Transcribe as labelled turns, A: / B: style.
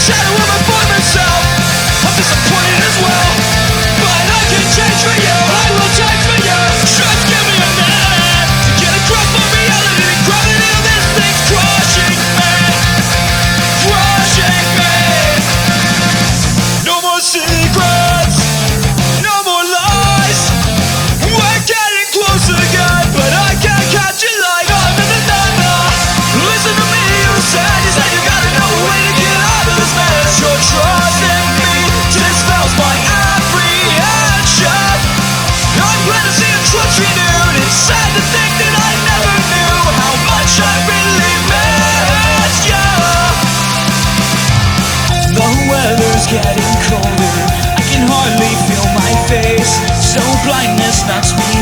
A: shadow of my former self. I'm disappointed as well, but I can change for you. I will change for you. Just give me a minute to get a grip on reality. The gravity of this thing's crushing me, crushing me. No more secrets, no more lies. We're getting close again, but I can't catch you like listen to me, you said you gotta know a way to get out of this mess. Your trust in me dispels my apprehension. I'm glad to see a trust renewed. It's sad to think that I never knew how much I really miss you. The weather's getting colder, I can hardly feel my face. So blindness knocks me